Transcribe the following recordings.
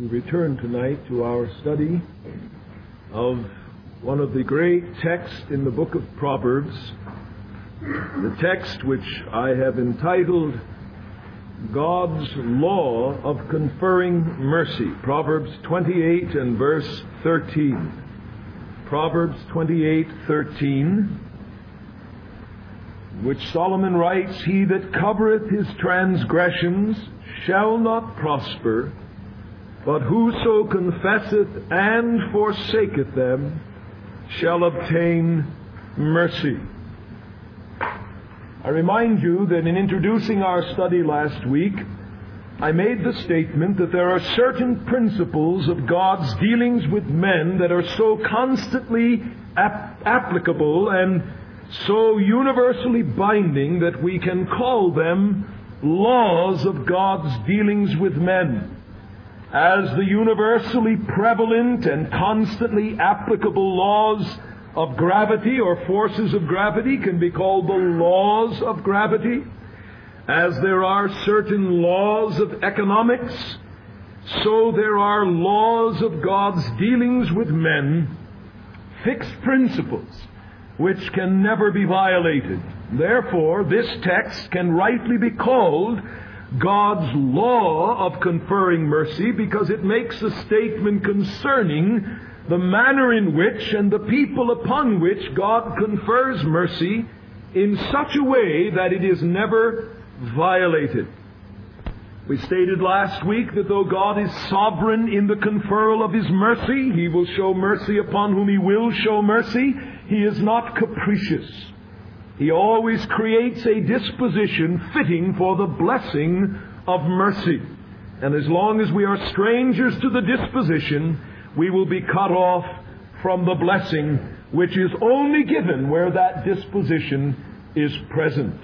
We return tonight to our study of one of the great texts in the book of Proverbs, the text which I have entitled God's Law of Conferring Mercy, Proverbs 28 and verse 13. Proverbs 28:13, which Solomon writes, "He that covereth his transgressions shall not prosper, but whoso confesseth and forsaketh them shall obtain mercy." I remind you that in introducing our study last week, I made the statement that there are certain principles of God's dealings with men that are so constantly applicable and so universally binding that we can call them laws of God's dealings with men. As the universally prevalent and constantly applicable laws of gravity or forces of gravity can be called the laws of gravity, as there are certain laws of economics, so there are laws of God's dealings with men, fixed principles which can never be violated. Therefore, this text can rightly be called God's law of conferring mercy, because it makes a statement concerning the manner in which and the people upon which God confers mercy in such a way that it is never violated. We stated last week that though God is sovereign in the conferral of His mercy, He will show mercy upon whom He will show mercy. He is not capricious. He always creates a disposition fitting for the blessing of mercy. And as long as we are strangers to the disposition, we will be cut off from the blessing which is only given where that disposition is present.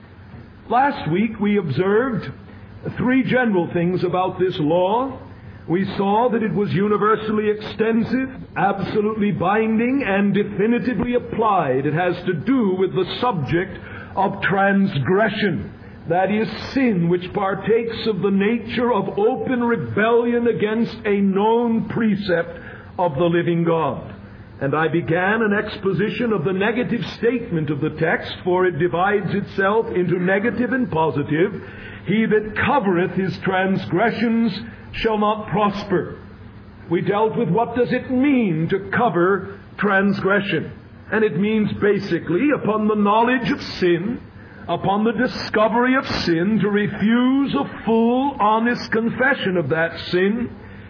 Last week we observed three general things about this law. We saw that it was universally extensive, absolutely binding, and definitively applied. It has to do with the subject of transgression. That is, sin which partakes of the nature of open rebellion against a known precept of the living God. And I began an exposition of the negative statement of the text, for it divides itself into negative and positive. "He that covereth his transgressions shall not prosper." We dealt with what does it mean to cover transgression. And it means basically, upon the knowledge of sin, upon the discovery of sin, to refuse a full, honest confession of that sin,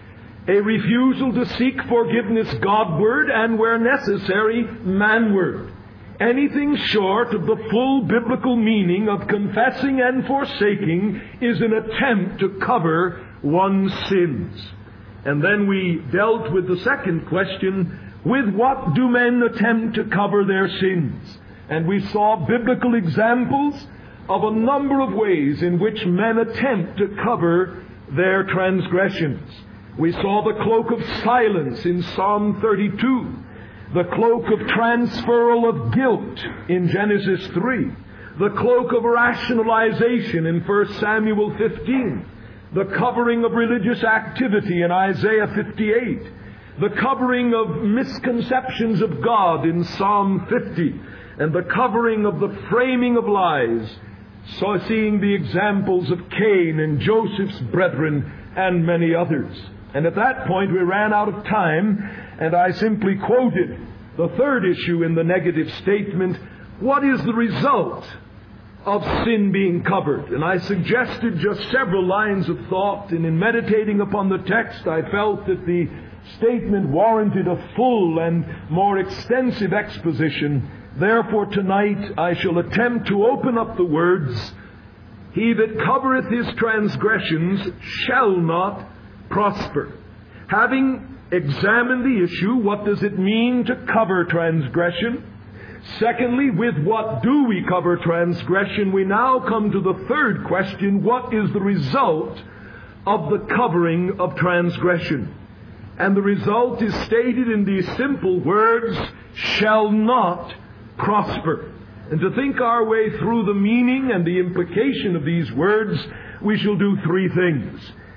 a refusal to seek forgiveness Godward and, where necessary, manward. Anything short of the full biblical meaning of confessing and forsaking is an attempt to cover one's sins. And then we dealt with the second question, with what do men attempt to cover their sins? And we saw biblical examples of a number of ways in which men attempt to cover their transgressions. We saw the cloak of silence in Psalm 32, the cloak of transferal of guilt in Genesis 3, the cloak of rationalization in 1 Samuel 15, the covering of religious activity in Isaiah 58, the covering of misconceptions of God in Psalm 50, and the covering of the framing of lies, so seeing the examples of Cain and Joseph's brethren and many others. And at that point we ran out of time, and I simply quoted the third issue in the negative statement: what is the result of sin being covered? And I suggested just several lines of thought, and in meditating upon the text I felt that the statement warranted a full and more extensive exposition. Therefore tonight I shall attempt to open up the words, "He that covereth his transgressions shall not prosper." Having examined the issue, what does it mean to cover transgression? Secondly, with what do we cover transgression? We now come to the third question: what is the result of the covering of transgression? And the result is stated in these simple words, "shall not prosper." And to think our way through the meaning and the implication of these words, we shall do three things.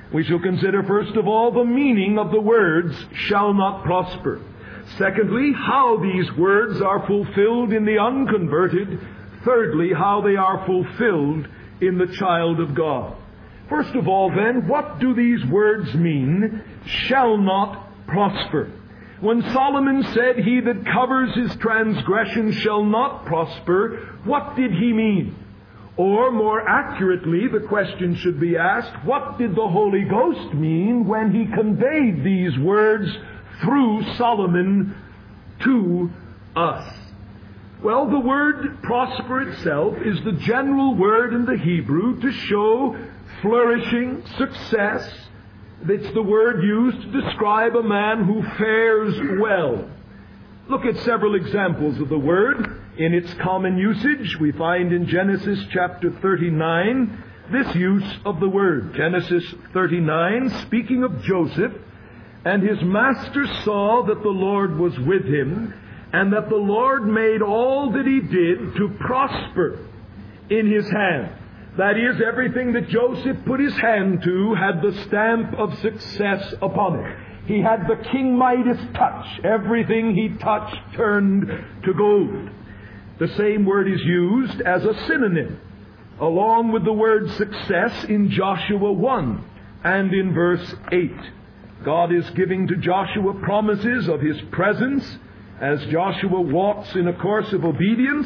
We shall consider, first of all, the meaning of the words, shall not prosper. Secondly, how these words are fulfilled in the unconverted. Thirdly, how they are fulfilled in the child of God. First of all, then, what do these words mean, shall not prosper? When Solomon said, he that covers his transgression shall not prosper, what did he mean? Or, more accurately, the question should be asked, what did the Holy Ghost mean when he conveyed these words through Solomon to us? Well, the word prosper itself is the general word in the Hebrew to show flourishing, success. It's the word used to describe a man who fares well. Look at several examples of the word. In its common usage, we find in Genesis chapter 39 this use of the word. Genesis 39, speaking of Joseph, and his master saw that the Lord was with him, and that the Lord made all that he did to prosper in his hand. That is, everything that Joseph put his hand to had the stamp of success upon it. He had the King Midas touch. Everything he touched turned to gold. The same word is used as a synonym, along with the word success in Joshua 1 and in verse 8. God is giving to Joshua promises of his presence as Joshua walks in a course of obedience.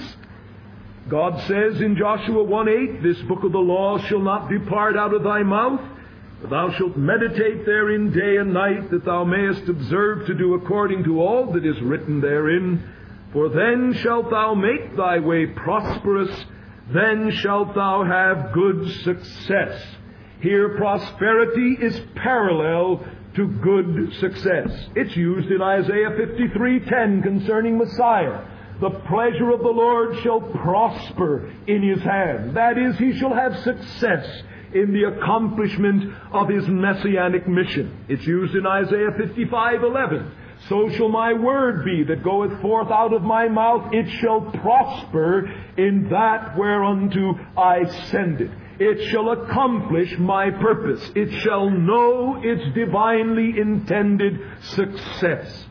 God says in Joshua 1:8, this book of the law shall not depart out of thy mouth, but thou shalt meditate therein day and night, that thou mayest observe to do according to all that is written therein. For then shalt thou make thy way prosperous, then shalt thou have good success. Here prosperity is parallel to good success. It's used in Isaiah 53:10 concerning Messiah. The pleasure of the Lord shall prosper in his hand. That is, he shall have success in the accomplishment of his messianic mission. It's used in Isaiah 55:11. So shall my word be that goeth forth out of my mouth, it shall prosper in that whereunto I send it. It shall accomplish my purpose. It shall know its divinely intended success.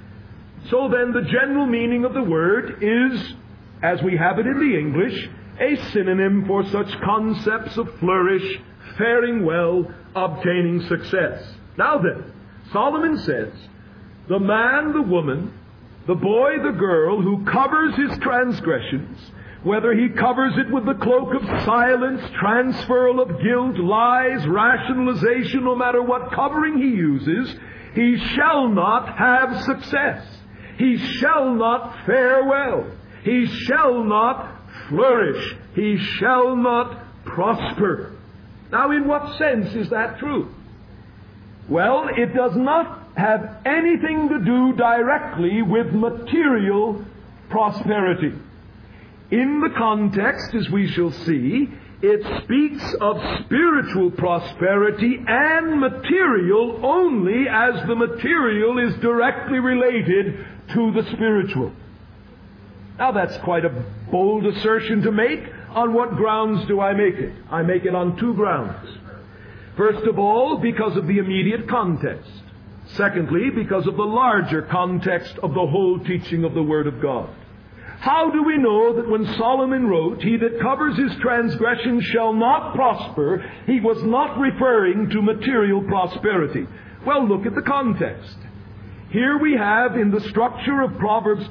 So then, the general meaning of the word is, as we have it in the English, a synonym for such concepts of flourish, faring well, obtaining success. Now then, Solomon says, the man, the woman, the boy, the girl who covers his transgressions, whether he covers it with the cloak of silence, transferal of guilt, lies, rationalization, no matter what covering he uses, he shall not have success. He shall not fare well. He shall not flourish. He shall not prosper. Now, in what sense is that true? Well, it does not have anything to do directly with material prosperity. In the context, as we shall see, it speaks of spiritual prosperity and material only as the material is directly related to the spiritual. Now that's quite a bold assertion to make. On what grounds do I make it? I make it on two grounds. First of all, because of the immediate context. Secondly, because of the larger context of the whole teaching of the Word of God. How do we know that when Solomon wrote, he that covers his transgression shall not prosper, he was not referring to material prosperity? Well, look at the context. Here we have in the structure of Proverbs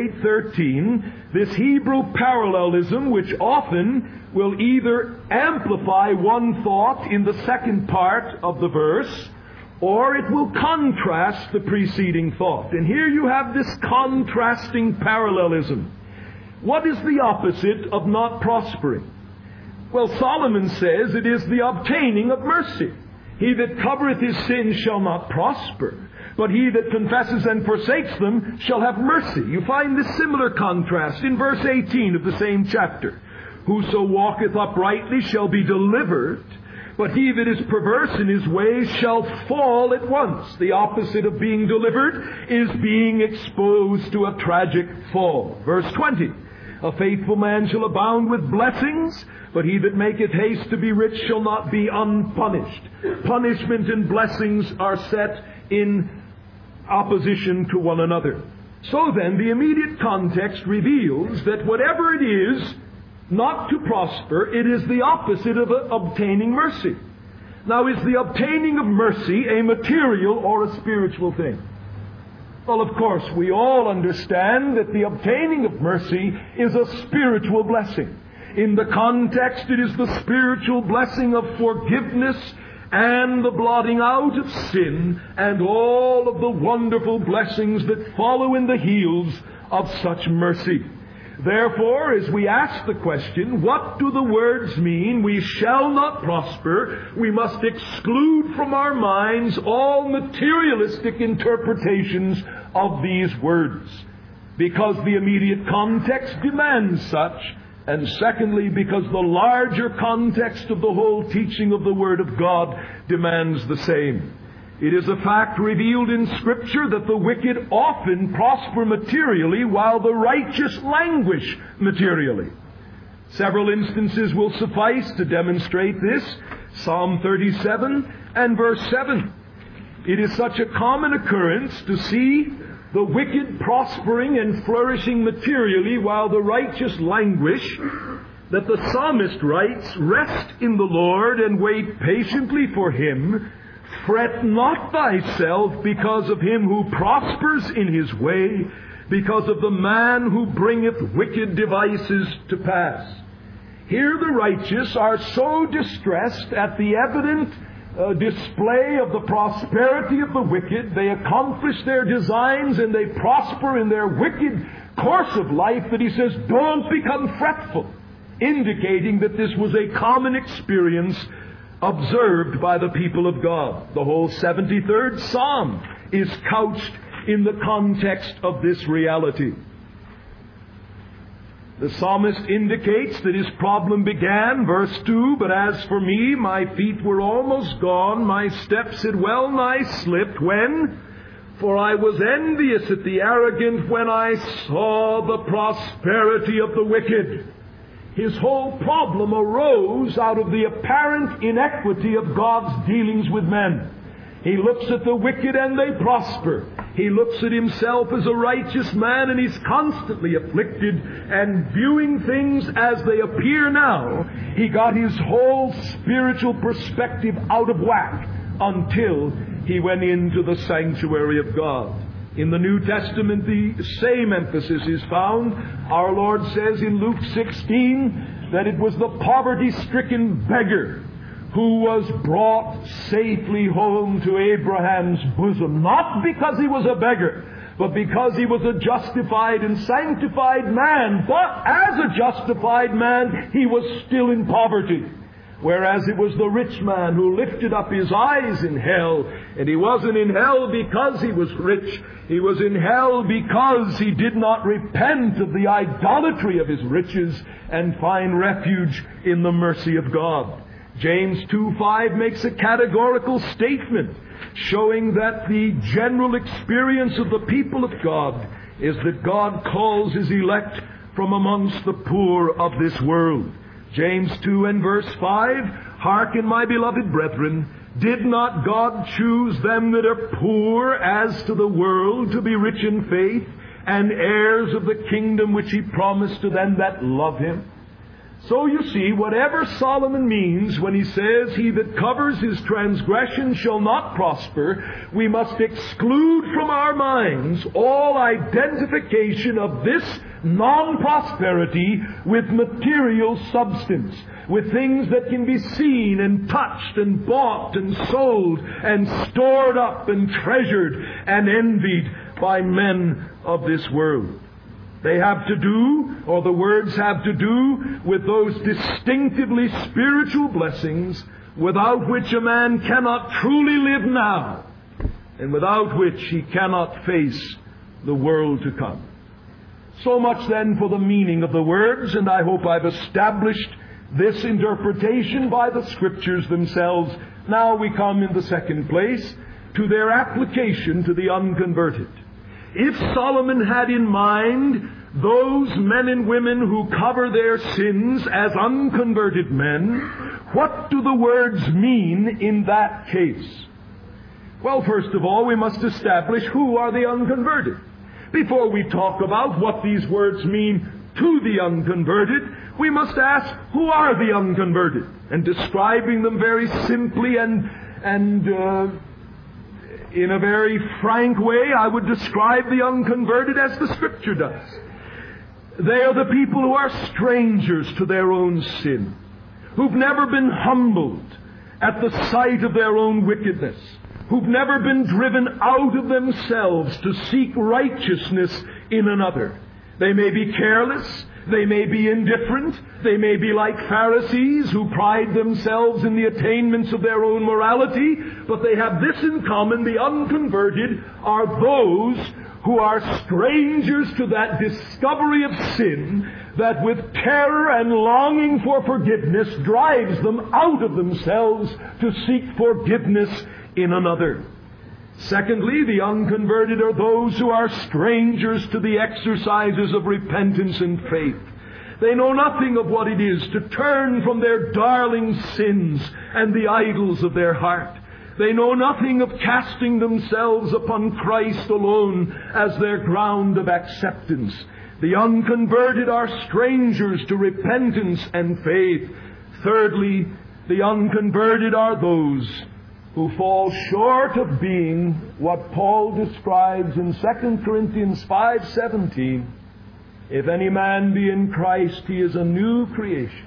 28:13 this Hebrew parallelism which often will either amplify one thought in the second part of the verse, or it will contrast the preceding thought. And here you have this contrasting parallelism. What is the opposite of not prospering? Well, Solomon says it is the obtaining of mercy. He that covereth his sins shall not prosper, but he that confesses and forsakes them shall have mercy. You find this similar contrast in verse 18 of the same chapter. Whoso walketh uprightly shall be delivered, but he that is perverse in his ways shall fall at once. The opposite of being delivered is being exposed to a tragic fall. Verse 20. A faithful man shall abound with blessings, but he that maketh haste to be rich shall not be unpunished. Punishment and blessings are set in opposition to one another. So then, the immediate context reveals that whatever it is not to prosper, it is the opposite of obtaining mercy. Now, is the obtaining of mercy a material or a spiritual thing? Well, of course, we all understand that the obtaining of mercy is a spiritual blessing. In the context, it is the spiritual blessing of forgiveness and the blotting out of sin and all of the wonderful blessings that follow in the heels of such mercy. Therefore, as we ask the question, what do the words mean, we shall not prosper, we must exclude from our minds all materialistic interpretations of these words, because the immediate context demands such, and secondly, because the larger context of the whole teaching of the Word of God demands the same. It is a fact revealed in Scripture that the wicked often prosper materially while the righteous languish materially. Several instances will suffice to demonstrate this. Psalm 37 and verse 7. It is such a common occurrence to see the wicked prospering and flourishing materially while the righteous languish, that the psalmist writes, "Rest in the Lord and wait patiently for Him. Fret not thyself because of him who prospers in his way, because of the man who bringeth wicked devices to pass." Here the righteous are so distressed at the evident display of the prosperity of the wicked, they accomplish their designs and they prosper in their wicked course of life, that he says, don't become fretful, indicating that this was a common experience observed by the people of God. The whole 73rd Psalm is couched in the context of this reality. The psalmist indicates that his problem began, verse 2, "But as for me, my feet were almost gone, my steps had well nigh slipped, when? For I was envious at the arrogant when I saw the prosperity of the wicked." His whole problem arose out of the apparent inequity of God's dealings with men. He looks at the wicked and they prosper. He looks at himself as a righteous man and he's constantly afflicted, and viewing things as they appear now, he got his whole spiritual perspective out of whack until he went into the sanctuary of God. In the New Testament, the same emphasis is found. Our Lord says in Luke 16 that it was the poverty-stricken beggar who was brought safely home to Abraham's bosom, not because he was a beggar, but because he was a justified and sanctified man. But as a justified man, he was still in poverty. Whereas it was the rich man who lifted up his eyes in hell, and he wasn't in hell because he was rich. He was in hell because he did not repent of the idolatry of his riches and find refuge in the mercy of God. James 2:5 makes a categorical statement showing that the general experience of the people of God is that God calls His elect from amongst the poor of this world. James 2 and verse 5, "Hearken, my beloved brethren, did not God choose them that are poor as to the world to be rich in faith and heirs of the kingdom which He promised to them that love Him?" So you see, whatever Solomon means when he says, "He that covers his transgression shall not prosper," we must exclude from our minds all identification of this non-prosperity with material substance, with things that can be seen and touched and bought and sold and stored up and treasured and envied by men of this world. They have to do, or the words have to do, with those distinctively spiritual blessings without which a man cannot truly live now, and without which he cannot face the world to come. So much then for the meaning of the words, and I hope I've established this interpretation by the Scriptures themselves. Now we come in the second place to their application to the unconverted. If Solomon had in mind those men and women who cover their sins as unconverted men, what do the words mean in that case? Well, first of all, we must establish who are the unconverted. Before we talk about what these words mean to the unconverted, we must ask, who are the unconverted? And describing them very simply and in a very frank way, I would describe the unconverted as the Scripture does. They are the people who are strangers to their own sin, who've never been humbled at the sight of their own wickedness, who've never been driven out of themselves to seek righteousness in another. They may be careless, they may be indifferent, they may be like Pharisees who pride themselves in the attainments of their own morality, but they have this in common: the unconverted are those who are strangers to that discovery of sin that with terror and longing for forgiveness drives them out of themselves to seek forgiveness in another. Secondly, the unconverted are those who are strangers to the exercises of repentance and faith. They know nothing of what it is to turn from their darling sins and the idols of their heart. They know nothing of casting themselves upon Christ alone as their ground of acceptance. The unconverted are strangers to repentance and faith. Thirdly, the unconverted are those who fall short of being what Paul describes in 2 Corinthians 5:17. If any man be in Christ, he is a new creation.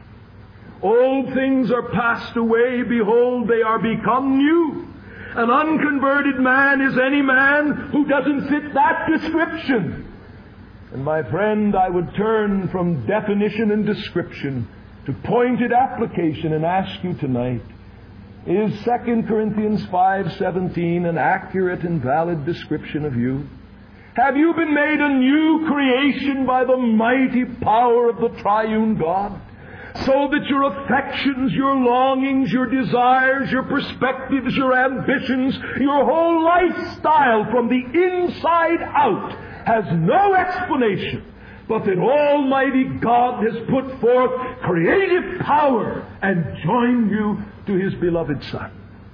Old things are passed away, behold, they are become new. An unconverted man is any man who doesn't fit that description. And my friend, I would turn from definition and description to pointed application and ask you tonight, is 2 Corinthians 5:17 an accurate and valid description of you? Have you been made a new creation by the mighty power of the triune God, so that your affections, your longings, your desires, your perspectives, your ambitions, your whole lifestyle from the inside out has no explanation, but that Almighty God has put forth creative power and joined you to His beloved Son?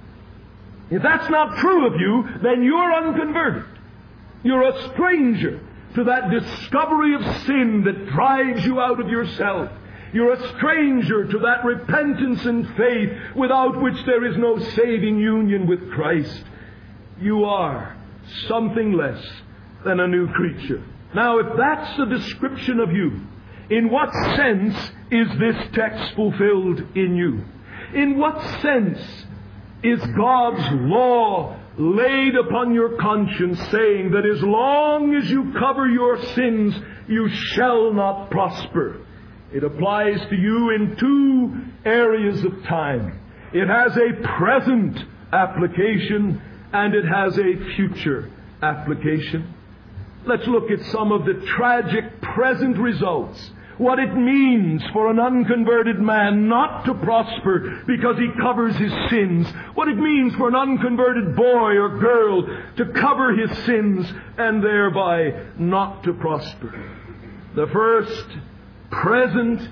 If that's not true of you, then you're unconverted. You're a stranger to that discovery of sin that drives you out of yourself. You're a stranger to that repentance and faith without which there is no saving union with Christ. You are something less than a new creature. Now, if that's the description of you, in what sense is this text fulfilled in you? In what sense is God's law laid upon your conscience, saying that as long as you cover your sins, you shall not prosper? It applies to you in two areas of time. It has a present application and it has a future application. Let's look at some of the tragic present results. What it means for an unconverted man not to prosper because he covers his sins. What it means for an unconverted boy or girl to cover his sins and thereby not to prosper. The first present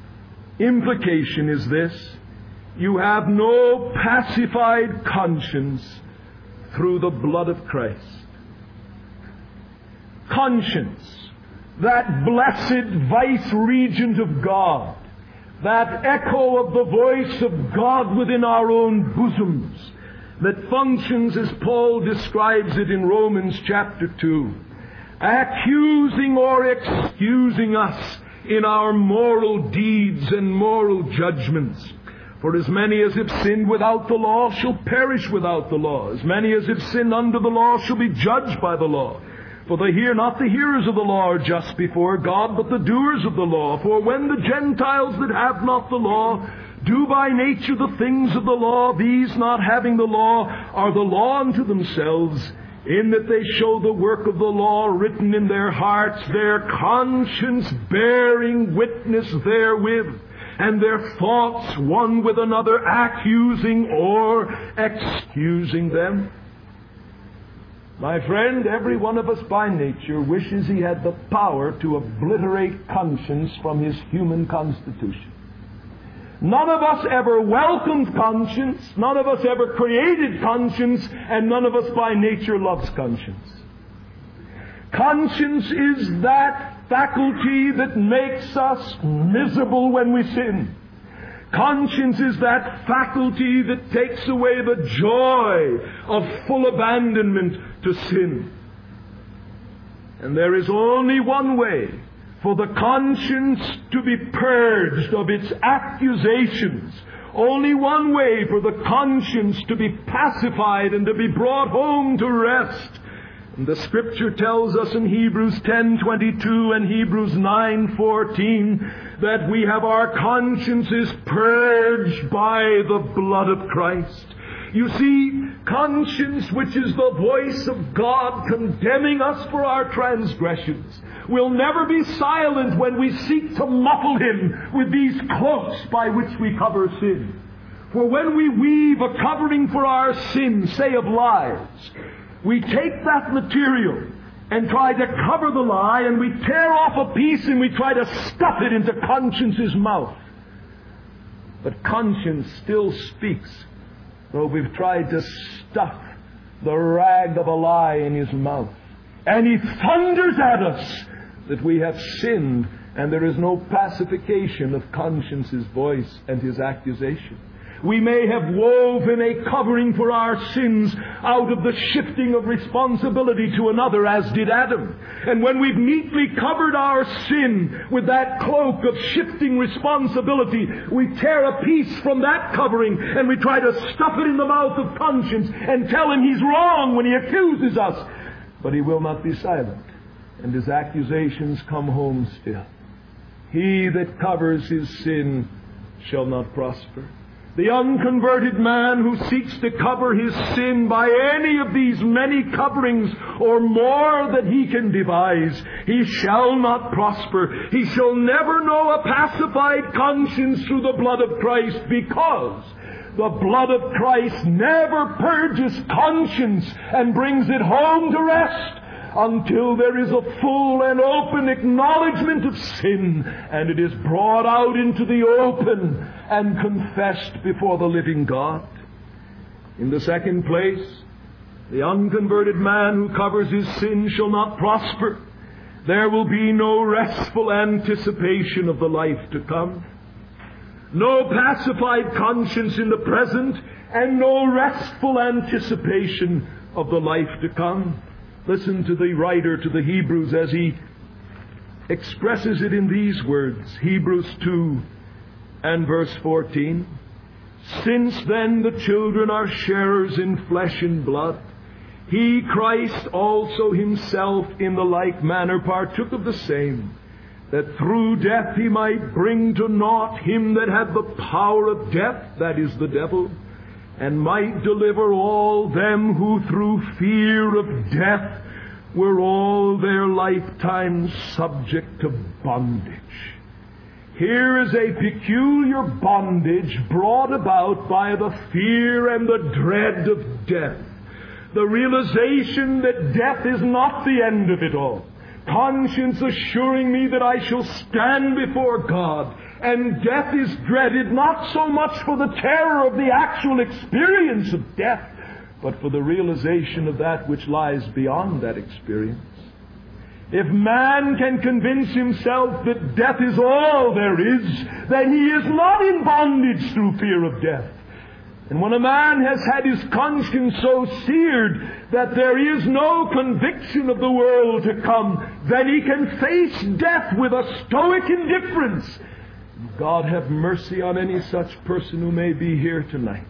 implication is this: you have no pacified conscience through the blood of Christ. Conscience, that blessed vice-regent of God, that echo of the voice of God within our own bosoms, that functions as Paul describes it in Romans chapter 2, accusing or excusing us in our moral deeds and moral judgments. For as many as have sinned without the law shall perish without the law. As many as have sinned under the law shall be judged by the law. For not the hearers of the law are just before God, but the doers of the law. For when the Gentiles that have not the law do by nature the things of the law, these not having the law are the law unto themselves, in that they show the work of the law written in their hearts, their conscience bearing witness therewith, and their thoughts one with another accusing or excusing them. My friend, every one of us by nature wishes he had the power to obliterate conscience from his human constitution. None of us ever welcomed conscience, none of us ever created conscience, and none of us by nature loves conscience. Conscience is that faculty that makes us miserable when we sin. Conscience is that faculty that takes away the joy of full abandonment to sin. And there is only one way for the conscience to be purged of its accusations. Only one way for the conscience to be pacified and to be brought home to rest. And the Scripture tells us in Hebrews 10:22 and Hebrews 9:14 that we have our consciences purged by the blood of Christ. You see, conscience, which is the voice of God condemning us for our transgressions, will never be silent when we seek to muffle Him with these cloaks by which we cover sin. For when we weave a covering for our sin, say of lies, we take that material and try to cover the lie, and we tear off a piece and we try to stuff it into conscience's mouth. But conscience still speaks, though we've tried to stuff the rag of a lie in his mouth. And he thunders at us that we have sinned, and there is no pacification of conscience's voice and his accusation. We may have woven a covering for our sins out of the shifting of responsibility to another, as did Adam. And when we've neatly covered our sin with that cloak of shifting responsibility, we tear a piece from that covering and we try to stuff it in the mouth of conscience and tell him he's wrong when he accuses us. But he will not be silent, and his accusations come home still. He that covers his sin shall not prosper. The unconverted man who seeks to cover his sin by any of these many coverings or more that he can devise, he shall not prosper. He shall never know a pacified conscience through the blood of Christ, because the blood of Christ never purges conscience and brings it home to rest until there is a full and open acknowledgement of sin, and it is brought out into the open and confessed before the living God. In the second place, the unconverted man who covers his sin shall not prosper. There will be no restful anticipation of the life to come, no pacified conscience in the present, and no restful anticipation of the life to come. Listen to the writer to the Hebrews as he expresses it in these words. Hebrews 2 and verse 14. Since then the children are sharers in flesh and blood, he, Christ, also himself in the like manner partook of the same, that through death he might bring to naught him that had the power of death, that is, the devil, and might deliver all them who through fear of death were all their lifetime subject to bondage. Here is a peculiar bondage brought about by the fear and the dread of death. The realization that death is not the end of it all. Conscience assuring me that I shall stand before God. And death is dreaded not so much for the terror of the actual experience of death, but for the realization of that which lies beyond that experience. If man can convince himself that death is all there is, then he is not in bondage through fear of death. And when a man has had his conscience so seared that there is no conviction of the world to come, then he can face death with a stoic indifference. God have mercy on any such person who may be here tonight.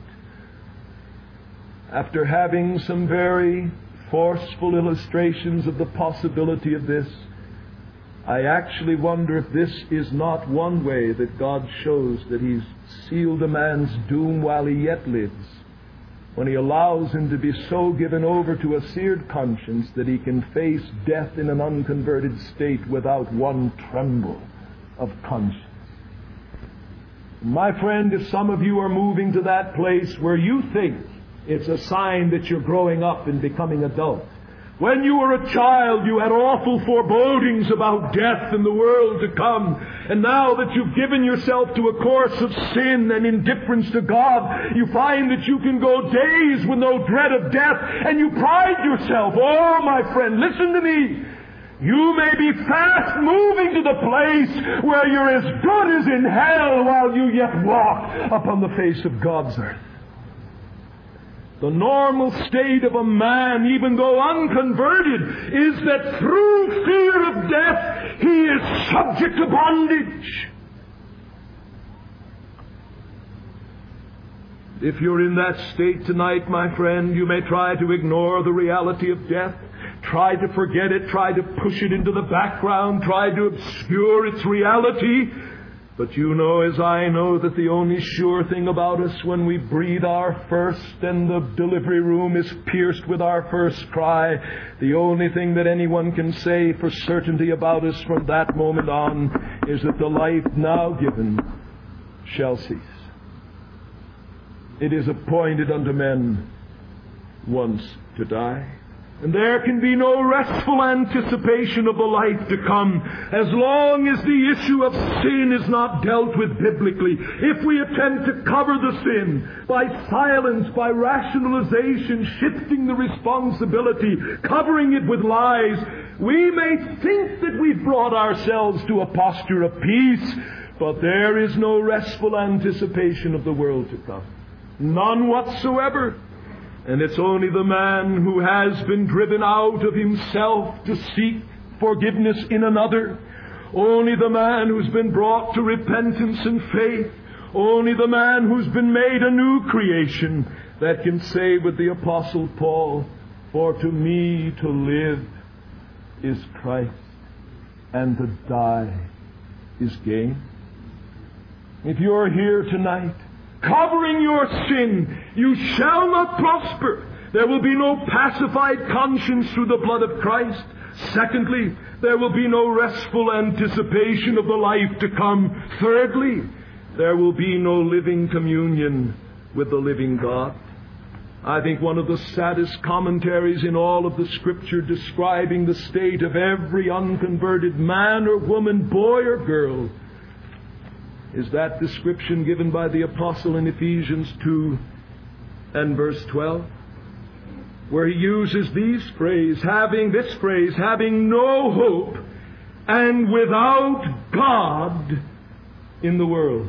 After having some very forceful illustrations of the possibility of this, I actually wonder if this is not one way that God shows that He's sealed a man's doom while he yet lives, when He allows him to be so given over to a seared conscience that he can face death in an unconverted state without one tremble of conscience. My friend, if some of you are moving to that place where you think it's a sign that you're growing up and becoming adult, When you were a child, you had awful forebodings about death and the world to come. And now that you've given yourself to a course of sin and indifference to God, you find that you can go days with no dread of death, and you pride yourself. Oh, my friend, listen to me. You may be fast moving to the place where you're as good as in hell while you yet walk upon the face of God's earth. The normal state of a man, even though unconverted, is that through fear of death, he is subject to bondage. If you're in that state tonight, my friend, you may try to ignore the reality of death. Try to forget it. Try to push it into the background. Try to obscure its reality. But you know, as I know, that the only sure thing about us when we breathe our first and the delivery room is pierced with our first cry, the only thing that anyone can say for certainty about us from that moment on is that the life now given shall cease. It is appointed unto men once to die. And there can be no restful anticipation of the life to come as long as the issue of sin is not dealt with biblically. If we attempt to cover the sin by silence, by rationalization, shifting the responsibility, covering it with lies, we may think that we've brought ourselves to a posture of peace, but there is no restful anticipation of the world to come. None whatsoever. And it's only the man who has been driven out of himself to seek forgiveness in another, only the man who's been brought to repentance and faith, only the man who's been made a new creation that can say with the Apostle Paul, "For to me to live is Christ, and to die is gain." If you're here tonight, covering your sin, you shall not prosper. There will be no pacified conscience through the blood of Christ. Secondly, there will be no restful anticipation of the life to come. Thirdly, there will be no living communion with the living God. I think one of the saddest commentaries in all of the Scripture describing the state of every unconverted man or woman, boy or girl, is that description given by the Apostle in Ephesians 2 and verse 12, where he uses this phrase, having no hope and without God in the world.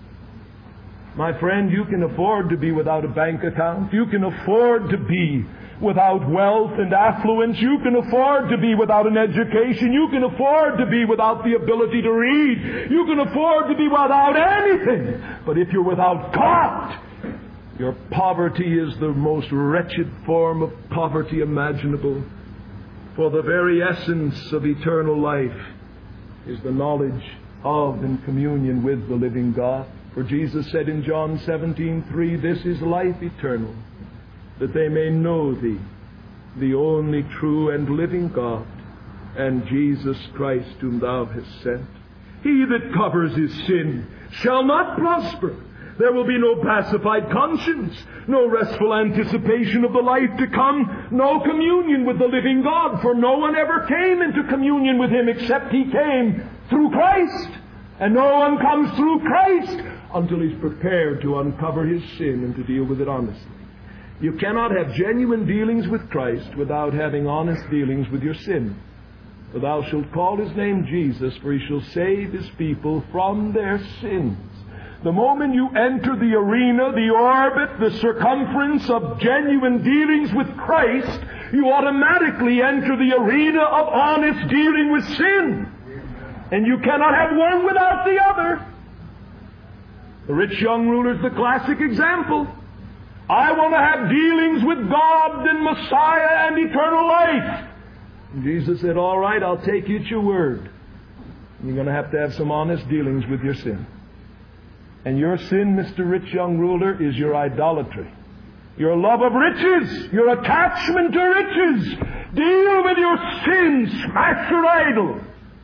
My friend, you can afford to be without a bank account. You can afford to be without wealth and affluence. You can afford to be without an education. You can afford to be without the ability to read. You can afford to be without anything. But if you're without God, your poverty is the most wretched form of poverty imaginable. For the very essence of eternal life is the knowledge of and communion with the living God. For Jesus said in John 17:3, "This is life eternal, that they may know Thee, the only true and living God, and Jesus Christ whom Thou hast sent. He that covers his sin shall not prosper." There will be no pacified conscience, no restful anticipation of the life to come, no communion with the living God, for no one ever came into communion with Him except he came through Christ. And no one comes through Christ until he's prepared to uncover his sin and to deal with it honestly. You cannot have genuine dealings with Christ without having honest dealings with your sin. For thou shalt call His name Jesus, for He shall save His people from their sins. The moment you enter the arena, the orbit, the circumference of genuine dealings with Christ, you automatically enter the arena of honest dealing with sin. And you cannot have one without the other. The rich young ruler is the classic example. I want to have dealings with God and Messiah and eternal life. And Jesus said, all right, I'll take you at your word. You're going to have some honest dealings with your sin. And your sin, Mr. Rich Young Ruler, is your idolatry. Your love of riches, your attachment to riches. Deal with your sin, smash your idol.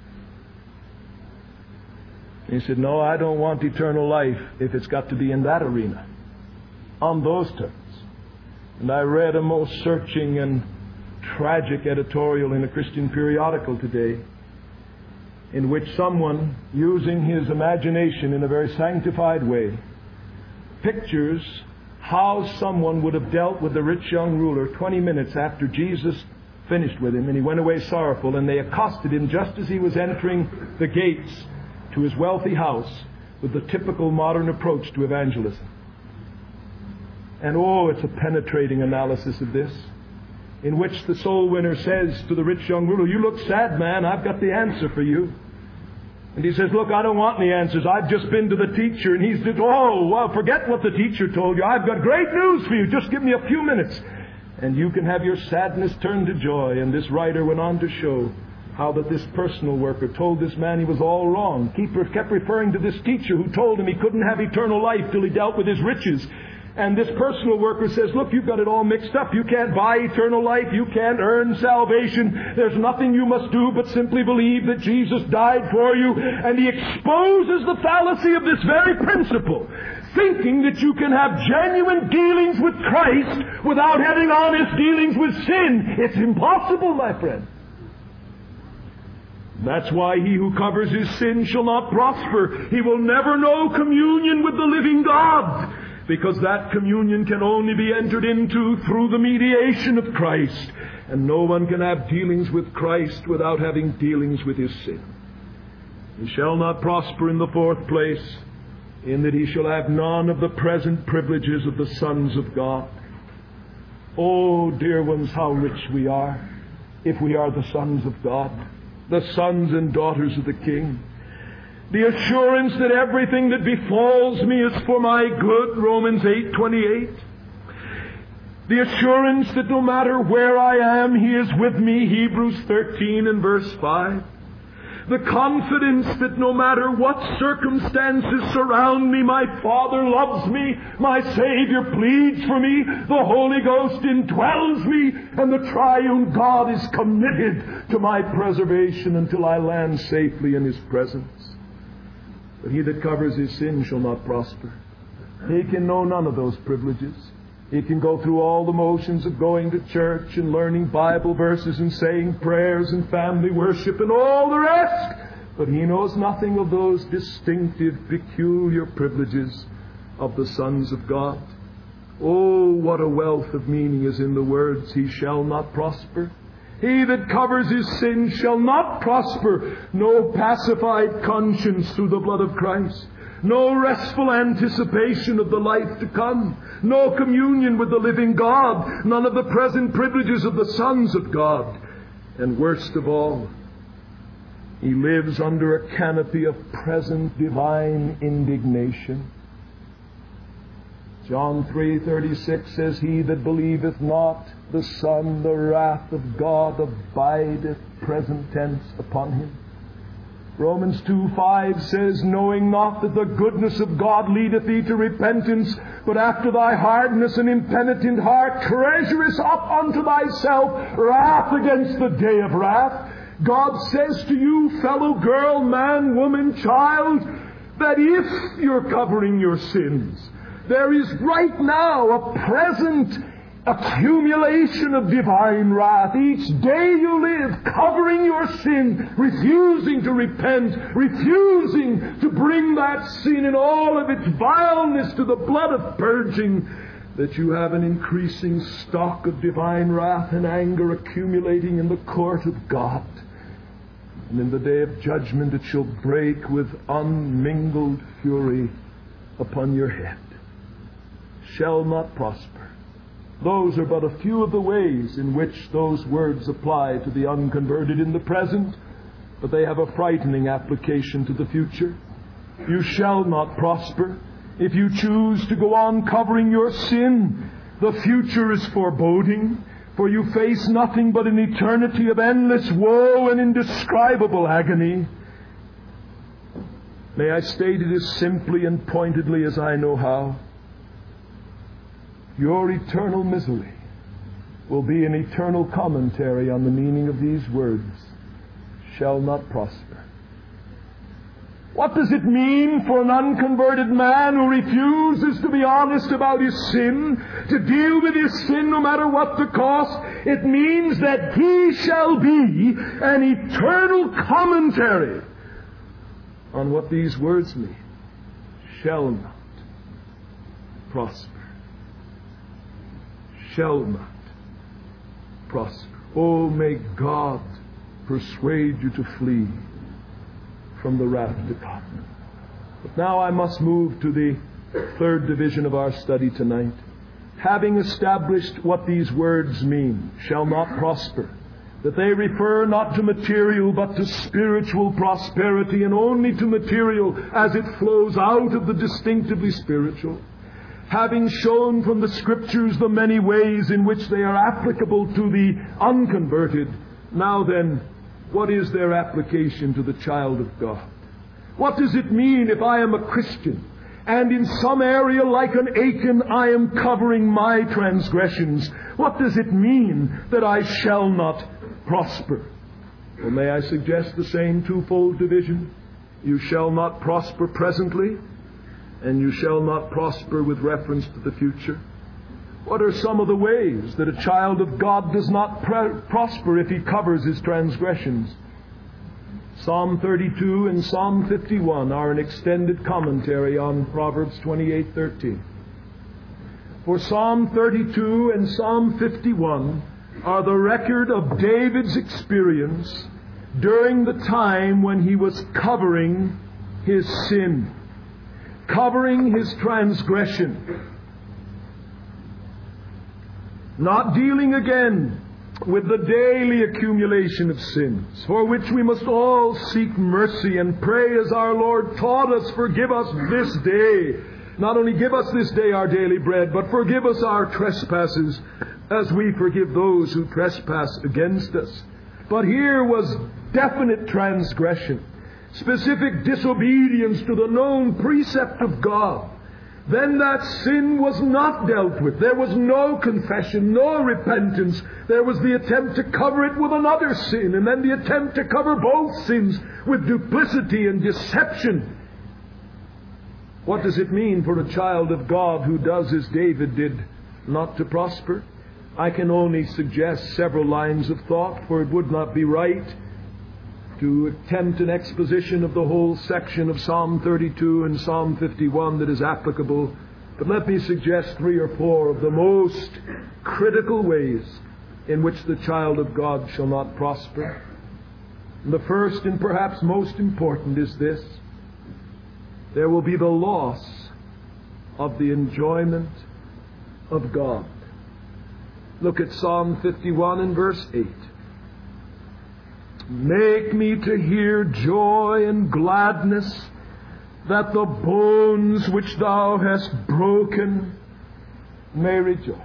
He said, no, I don't want eternal life if it's got to be in that arena, on those terms. And I read a most searching and tragic editorial in a Christian periodical today in which someone, using his imagination in a very sanctified way, pictures how someone would have dealt with the rich young ruler 20 minutes after Jesus finished with him and he went away sorrowful, and they accosted him just as he was entering the gates to his wealthy house with the typical modern approach to evangelism. And it's a penetrating analysis of this, in which the soul winner says to the rich young ruler, "You look sad, man. I've got the answer for you." And he says, "Look, I don't want any answers. I've just been to the teacher." And he said, "Oh, well, forget what the teacher told you. I've got great news for you. Just give me a few minutes, and you can have your sadness turned to joy." And this writer went on to show how that this personal worker told this man he was all wrong. Kept referring to this teacher who told him he couldn't have eternal life till he dealt with his riches. And this personal worker says, "Look, you've got it all mixed up. You can't buy eternal life. You can't earn salvation. There's nothing you must do but simply believe that Jesus died for you." And he exposes the fallacy of this very principle, thinking that you can have genuine dealings with Christ without having honest dealings with sin. It's impossible, my friend. That's why he who covers his sin shall not prosper. He will never know communion with the living God, because that communion can only be entered into through the mediation of Christ. And no one can have dealings with Christ without having dealings with his sin. He shall not prosper in the fourth place, in that he shall have none of the present privileges of the sons of God. Oh, dear ones, how rich we are if we are the sons of God, the sons and daughters of the King. The assurance that everything that befalls me is for my good, Romans 8:28. The assurance that no matter where I am, He is with me, Hebrews 13 and verse 5. The confidence that no matter what circumstances surround me, my Father loves me, my Savior pleads for me, the Holy Ghost indwells me, and the triune God is committed to my preservation until I land safely in His presence. But he that covers his sin shall not prosper. He can know none of those privileges. He can go through all the motions of going to church and learning Bible verses and saying prayers and family worship and all the rest. But he knows nothing of those distinctive, peculiar privileges of the sons of God. Oh, what a wealth of meaning is in the words, "He shall not prosper." He that covers his sin shall not prosper. No pacified conscience through the blood of Christ. No restful anticipation of the life to come. No communion with the living God. None of the present privileges of the sons of God. And worst of all, he lives under a canopy of present divine indignation. John 3:36 says, "He that believeth not the Son, the wrath of God abideth," present tense, "upon him." Romans 2:5 says, "Knowing not that the goodness of God leadeth thee to repentance, but after thy hardness and impenitent heart treasurest up unto thyself wrath against the day of wrath." God says to you, fellow girl, man, woman, child, that if you're covering your sins, there is right now a present accumulation of divine wrath. Each day you live covering your sin, refusing to repent, refusing to bring that sin in all of its vileness to the blood of purging, that you have an increasing stock of divine wrath and anger accumulating in the court of God. And in the day of judgment it shall break with unmingled fury upon your head. Shall not prosper. Those are but a few of the ways in which those words apply to the unconverted in the present, but they have a frightening application to the future. You shall not prosper. If you choose to go on covering your sin, the future is foreboding, for you face nothing but an eternity of endless woe and indescribable agony. May I state it as simply and pointedly as I know how. Your eternal misery will be an eternal commentary on the meaning of these words, "shall not prosper." What does it mean for an unconverted man who refuses to be honest about his sin, to deal with his sin no matter what the cost? It means that he shall be an eternal commentary on what these words mean. Shall not prosper. Shall not prosper. Oh, may God persuade you to flee from the wrath to come. But now I must move to the third division of our study tonight. Having established what these words mean, shall not prosper, that they refer not to material but to spiritual prosperity, and only to material as it flows out of the distinctively spiritual. Having shown from the Scriptures the many ways in which they are applicable to the unconverted, now then, what is their application to the child of God? What does it mean if I am a Christian and in some area like an Achan I am covering my transgressions? What does it mean that I shall not prosper? Well, may I suggest the same twofold division? You shall not prosper presently, and you shall not prosper with reference to the future. What are some of the ways that a child of God does not prosper if he covers his transgressions? Psalm 32 and Psalm 51 are an extended commentary on Proverbs 28:13. For Psalm 32 and Psalm 51 are the record of David's experience during the time when he was covering his sin, covering his transgression, not dealing again with the daily accumulation of sins, for which we must all seek mercy and pray as our Lord taught us, forgive us this day. Not only give us this day our daily bread, but forgive us our trespasses as we forgive those who trespass against us. But here was definite transgression, specific disobedience to the known precept of God. Then that sin was not dealt with. There was no confession, no repentance. There was the attempt to cover it with another sin, and then the attempt to cover both sins with duplicity and deception. What does it mean for a child of God who does as David did, not to prosper? I can only suggest several lines of thought, for it would not be right to attempt an exposition of the whole section of Psalm 32 and Psalm 51 that is applicable. But let me suggest 3 or 4 of the most critical ways in which the child of God shall not prosper. And the first and perhaps most important is this: there will be the loss of the enjoyment of God. Look at Psalm 51 and verse 8. Make me to hear joy and gladness, that the bones which thou hast broken may rejoice.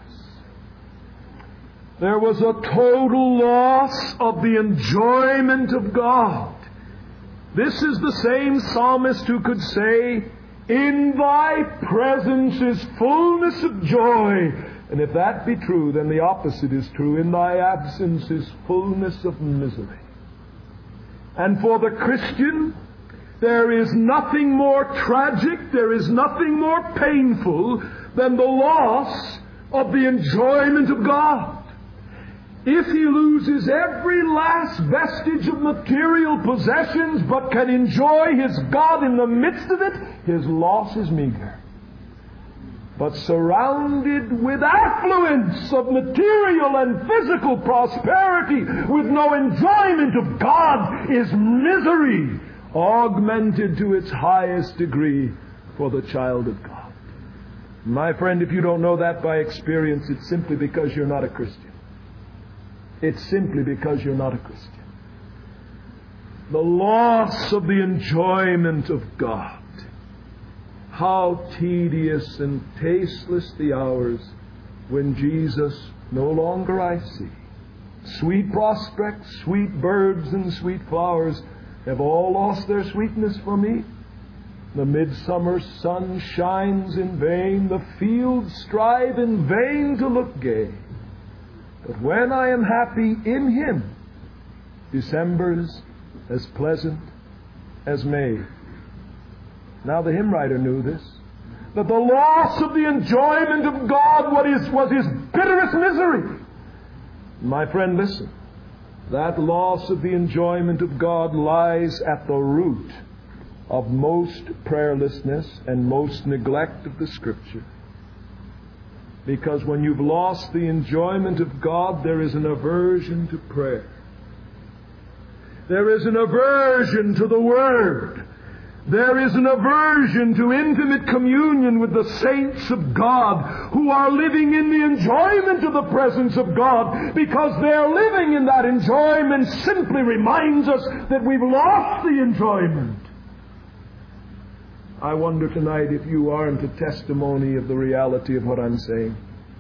There was a total loss of the enjoyment of God. This is the same psalmist who could say, in thy presence is fullness of joy. And if that be true, then the opposite is true. In thy absence is fullness of misery. And for the Christian, there is nothing more tragic, there is nothing more painful than the loss of the enjoyment of God. If he loses every last vestige of material possessions but can enjoy his God in the midst of it, his loss is meager. But surrounded with affluence of material and physical prosperity, with no enjoyment of God, is misery augmented to its highest degree for the child of God. My friend, if you don't know that by experience, it's simply because you're not a Christian. It's simply because you're not a Christian. The loss of the enjoyment of God. How tedious and tasteless the hours when Jesus no longer I see. Sweet prospects, sweet birds, and sweet flowers have all lost their sweetness for me. The midsummer sun shines in vain. The fields strive in vain to look gay. But when I am happy in Him, December's as pleasant as May. Now the hymn writer knew this, that the loss of the enjoyment of God was his bitterest misery. My friend, listen. That loss of the enjoyment of God lies at the root of most prayerlessness and most neglect of the Scripture. Because when you've lost the enjoyment of God, there is an aversion to prayer. There is an aversion to the Word. There is an aversion to intimate communion with the saints of God who are living in the enjoyment of the presence of God, because their living in that enjoyment simply reminds us that we've lost the enjoyment. I wonder tonight if you aren't a testimony of the reality of what I'm saying.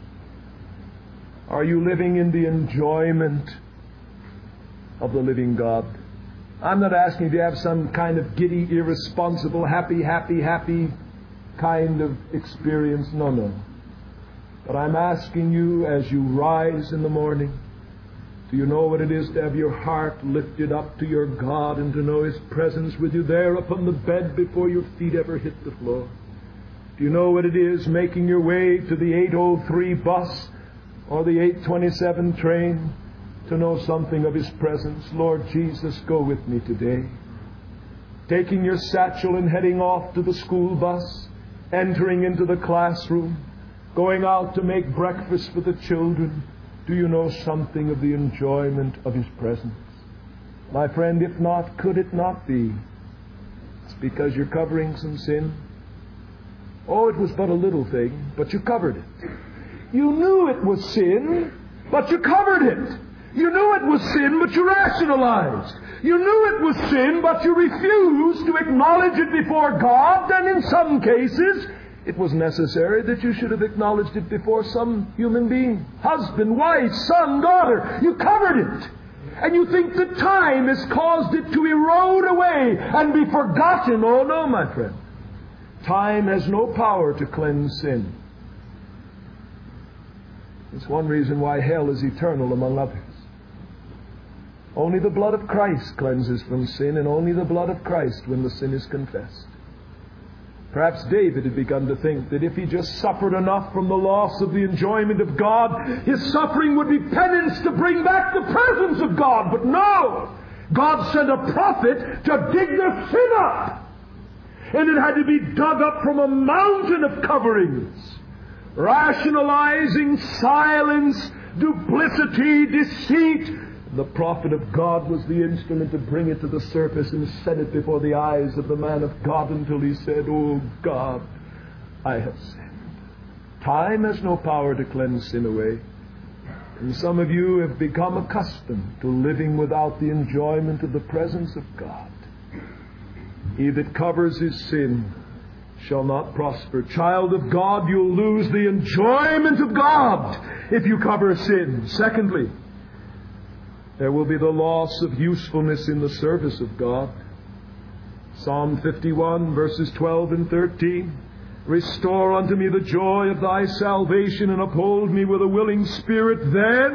Are you living in the enjoyment of the living God? I'm not asking you to have some kind of giddy, irresponsible, happy kind of experience. No. But I'm asking you, as you rise in the morning, do you know what it is to have your heart lifted up to your God and to know His presence with you there upon the bed before your feet ever hit the floor? Do you know what it is making your way to the 8:03 bus or the 8:27 train to know something of His presence? Lord Jesus, go with me today. Taking your satchel and heading off to the school bus, entering into the classroom, going out to make breakfast for the children. Do you know something of the enjoyment of His presence? My friend, if not, could it not be it's because you're covering some sin? Oh, it was but a little thing, but you covered it. You knew it was sin, but you covered it. You knew it was sin, but you rationalized. You knew it was sin, but you refused to acknowledge it before God, and in some cases, it was necessary that you should have acknowledged it before some human being. Husband, wife, son, daughter. You covered it. And you think that time has caused it to erode away and be forgotten. Oh no, my friend. Time has no power to cleanse sin. It's one reason why hell is eternal among others. Only the blood of Christ cleanses from sin, and only the blood of Christ when the sin is confessed. Perhaps David had begun to think that if he just suffered enough from the loss of the enjoyment of God, his suffering would be penance to bring back the presence of God. But no! God sent a prophet to dig their sin up. And it had to be dug up from a mountain of coverings. Rationalizing, silence, duplicity, deceit. The prophet of God was the instrument to bring it to the surface and set it before the eyes of the man of God until he said, "Oh God, I have sinned." Time has no power to cleanse sin away. And some of you have become accustomed to living without the enjoyment of the presence of God. He that covers his sin shall not prosper. Child of God, you'll lose the enjoyment of God if you cover sin. Secondly, there will be the loss of usefulness in the service of God. Psalm 51, verses 12 and 13. Restore unto me the joy of thy salvation, and uphold me with a willing spirit.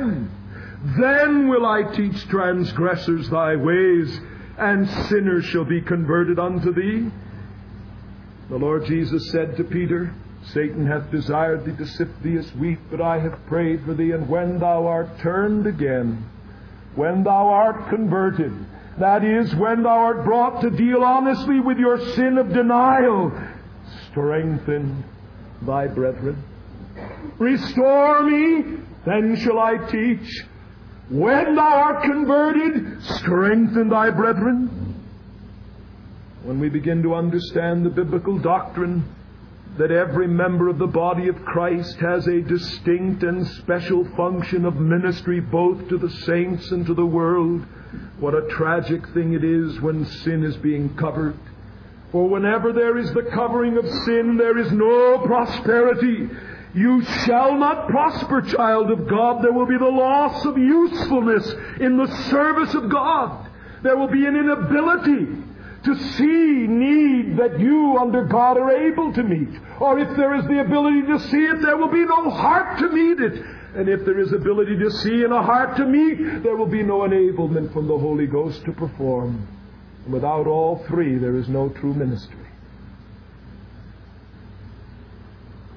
Then will I teach transgressors thy ways, and sinners shall be converted unto thee. The Lord Jesus said to Peter, Satan hath desired thee to sift thee as wheat, but I have prayed for thee, and when thou art turned again, when thou art converted, that is, when thou art brought to deal honestly with your sin of denial, strengthen thy brethren. Restore me, then shall I teach. When thou art converted, strengthen thy brethren. When we begin to understand the biblical doctrine that every member of the body of Christ has a distinct and special function of ministry both to the saints and to the world, what a tragic thing it is when sin is being covered. For whenever there is the covering of sin, there is no prosperity. You shall not prosper, child of God. There will be the loss of usefulness in the service of God. There will be an inability to see need that you under God are able to meet. Or if there is the ability to see it, there will be no heart to meet it. And if there is ability to see and a heart to meet, there will be no enablement from the Holy Ghost to perform. And without all three, there is no true ministry.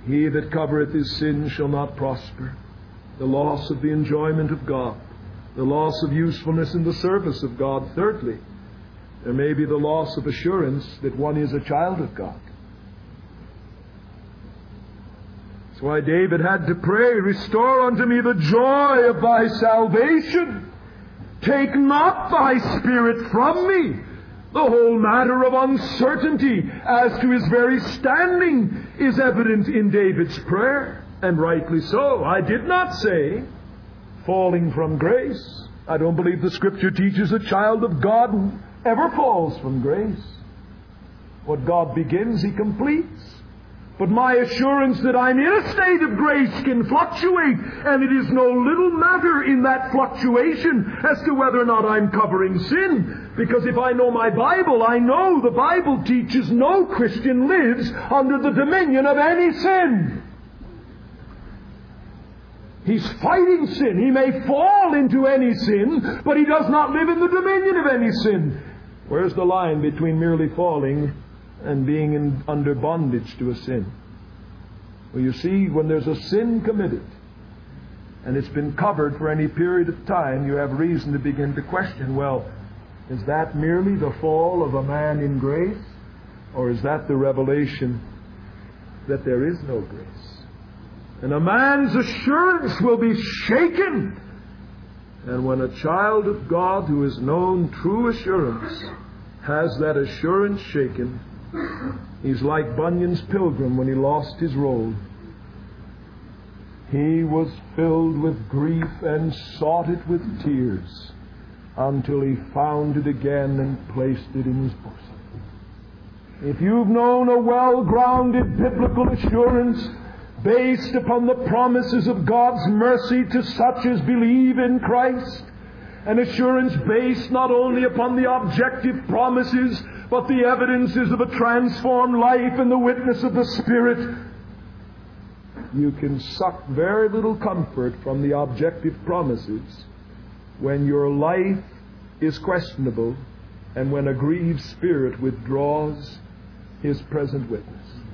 He that covereth his sin shall not prosper. The loss of the enjoyment of God. The loss of usefulness in the service of God. Thirdly, there may be the loss of assurance that one is a child of God. That's why David had to pray, "Restore unto me the joy of thy salvation. Take not thy spirit from me." The whole matter of uncertainty as to his very standing is evident in David's prayer, and rightly so. I did not say falling from grace. I don't believe the Scripture teaches a child of God ever falls from grace. What God begins, He completes. But my assurance that I'm in a state of grace can fluctuate, and it is no little matter in that fluctuation as to whether or not I'm covering sin. Because if I know my Bible, I know the Bible teaches no Christian lives under the dominion of any sin. He's fighting sin. He may fall into any sin, but he does not live in the dominion of any sin. Where's the line between merely falling and being under bondage to a sin? Well, you see, when there's a sin committed and it's been covered for any period of time, you have reason to begin to question, well, is that merely the fall of a man in grace, or is that the revelation that there is no grace? And a man's assurance will be shaken. And when a child of God who has known true assurance has that assurance shaken, he's like Bunyan's pilgrim when he lost his robe. He was filled with grief and sought it with tears until he found it again and placed it in his bosom. If you've known a well-grounded biblical assurance based upon the promises of God's mercy to such as believe in Christ, an assurance based not only upon the objective promises, but the evidences of a transformed life and the witness of the Spirit, you can suck very little comfort from the objective promises when your life is questionable and when a grieved spirit withdraws his present witness.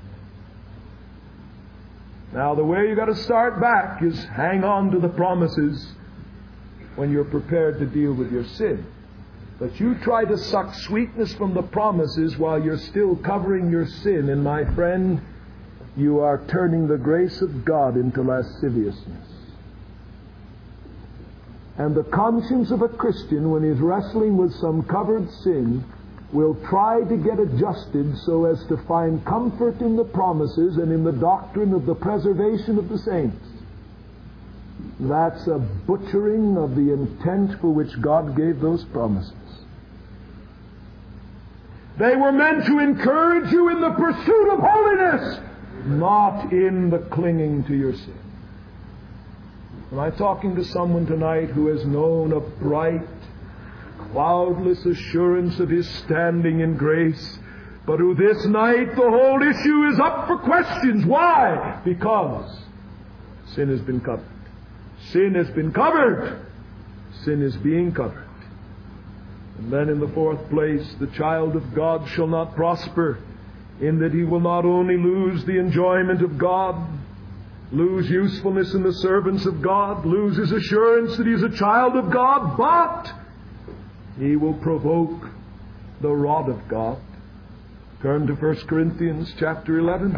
Now, the way you've got to start back is hang on to the promises when you're prepared to deal with your sin. But you try to suck sweetness from the promises while you're still covering your sin, and my friend, you are turning the grace of God into lasciviousness. And the conscience of a Christian, when he's wrestling with some covered sin, will try to get adjusted so as to find comfort in the promises and in the doctrine of the preservation of the saints. That's a butchering of the intent for which God gave those promises. They were meant to encourage you in the pursuit of holiness, not in the clinging to your sin. Am I talking to someone tonight who has known a bright, cloudless assurance of his standing in grace, but who this night the whole issue is up for questions? Why? Because sin has been covered. Sin has been covered. Sin is being covered. And then in the fourth place, the child of God shall not prosper in that he will not only lose the enjoyment of God, lose usefulness in the servants of God, lose his assurance that he is a child of God, but he will provoke the wrath of God. Turn to 1 Corinthians chapter 11.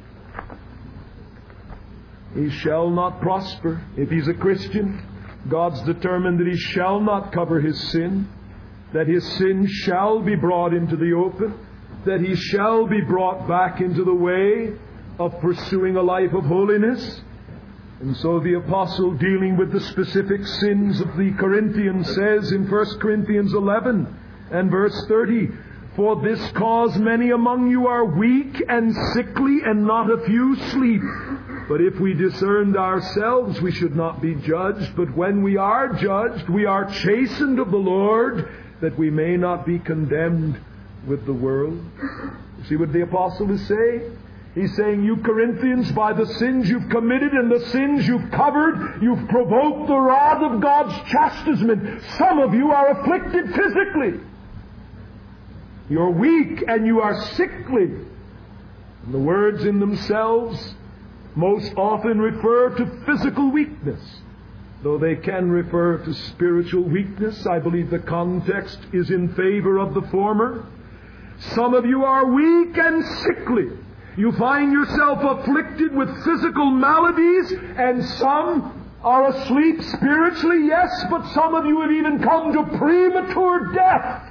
He shall not prosper. If he's a Christian, God's determined that he shall not cover his sin, that his sin shall be brought into the open, that he shall be brought back into the way of pursuing a life of holiness. And so the apostle, dealing with the specific sins of the Corinthians, says in 1 Corinthians 11 and verse 30, "For this cause many among you are weak and sickly, and not a few sleep. But if we discerned ourselves, we should not be judged. But when we are judged, we are chastened of the Lord, that we may not be condemned with the world." You see what the apostle is saying? He's saying, you Corinthians, by the sins you've committed and the sins you've covered, you've provoked the wrath of God's chastisement. Some of you are afflicted physically. You're weak and you are sickly. And the words in themselves most often refer to physical weakness. Though they can refer to spiritual weakness, I believe the context is in favor of the former. Some of you are weak and sickly. You find yourself afflicted with physical maladies, and some are asleep spiritually, yes, but some of you have even come to premature death.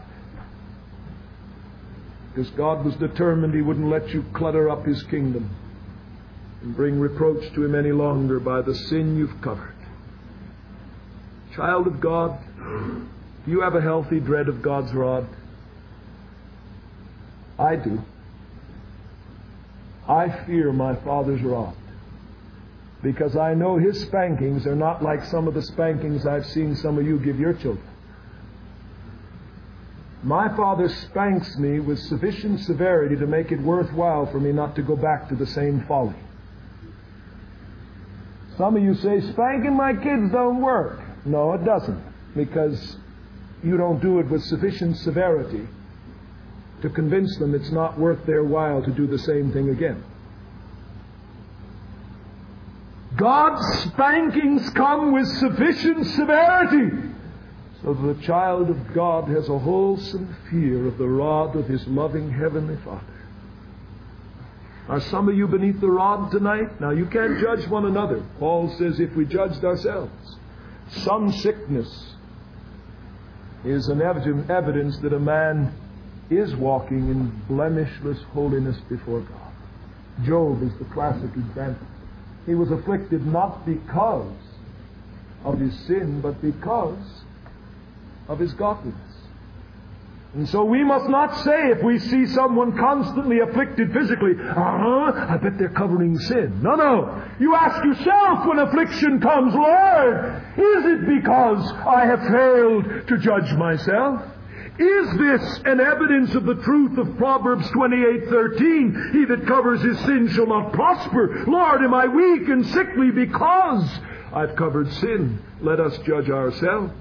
Because God was determined He wouldn't let you clutter up His kingdom and bring reproach to Him any longer by the sin you've covered. Child of God, do you have a healthy dread of God's rod? I do. I fear my Father's rod, because I know His spankings are not like some of the spankings I've seen some of you give your children. My Father spanks me with sufficient severity to make it worthwhile for me not to go back to the same folly. Some of you say, spanking my kids don't work. No, it doesn't, because you don't do it with sufficient severity to convince them it's not worth their while to do the same thing again. God's spankings come with sufficient severity so that the child of God has a wholesome fear of the rod of his loving Heavenly Father. Are some of you beneath the rod tonight? Now, you can't judge one another. Paul says if we judged ourselves, some sickness is an evidence that a man is walking in blemishless holiness before God. Job is the classic example. He was afflicted not because of his sin, but because of his godliness. And so we must not say, if we see someone constantly afflicted physically, I bet they're covering sin. No. You ask yourself when affliction comes, Lord, is it because I have failed to judge myself? Is this an evidence of the truth of Proverbs 28:13? He that covers his sin shall not prosper. Lord, am I weak and sickly because I've covered sin? Let us judge ourselves.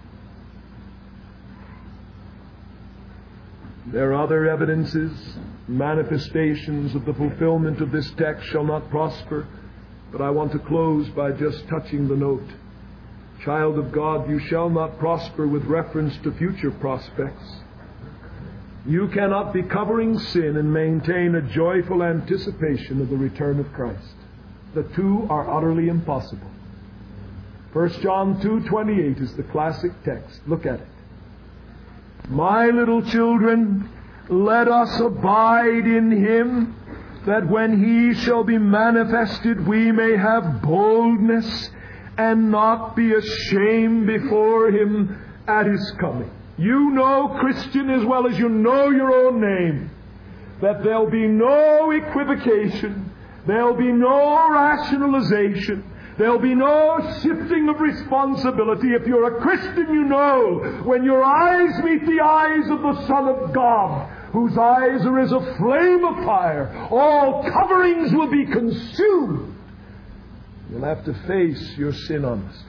There are other evidences, manifestations of the fulfillment of this text shall not prosper. But I want to close by just touching the note. Child of God, you shall not prosper with reference to future prospects. You cannot be covering sin and maintain a joyful anticipation of the return of Christ. The two are utterly impossible. 1 John 2:28 is the classic text. Look at it. My little children, let us abide in Him, that when He shall be manifested, we may have boldness and not be ashamed before Him at His coming. You know, Christian, as well as you know your own name, that there'll be no equivocation, there'll be no rationalization, there'll be no shifting of responsibility. If you're a Christian, you know, when your eyes meet the eyes of the Son of God, whose eyes are as a flame of fire, all coverings will be consumed. You'll have to face your sin honestly.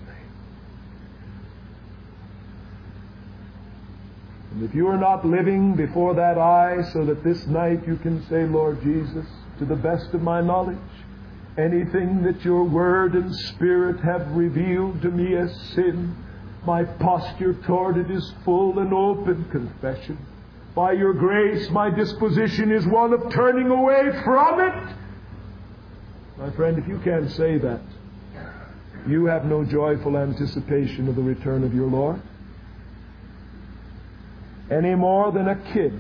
And if you are not living before that eye so that this night you can say, Lord Jesus, to the best of my knowledge, anything that your Word and Spirit have revealed to me as sin, my posture toward it is full and open confession. By your grace, my disposition is one of turning away from it. My friend, if you can't say that, you have no joyful anticipation of the return of your Lord. Any more than a kid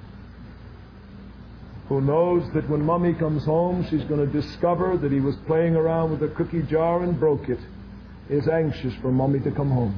who knows that when Mommy comes home, she's going to discover that he was playing around with a cookie jar and broke it, is anxious for Mommy to come home.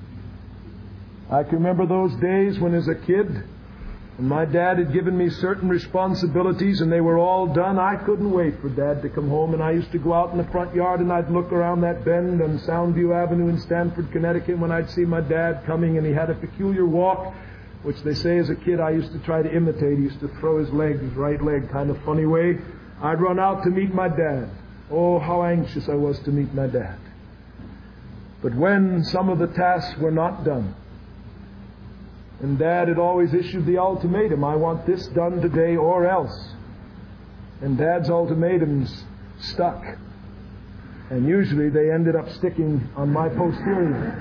I can remember those days when as a kid, when my dad had given me certain responsibilities and they were all done, I couldn't wait for Dad to come home. And I used to go out in the front yard and I'd look around that bend on Soundview Avenue in Stamford, Connecticut, when I'd see my dad coming, and he had a peculiar walk, which they say as a kid I used to try to imitate. He used to throw his right leg kind of funny way. I'd run out to meet my dad. Oh, how anxious I was to meet my dad. But when some of the tasks were not done, and Dad had always issued the ultimatum, I want this done today or else. And Dad's ultimatums stuck. And usually they ended up sticking on my posterior.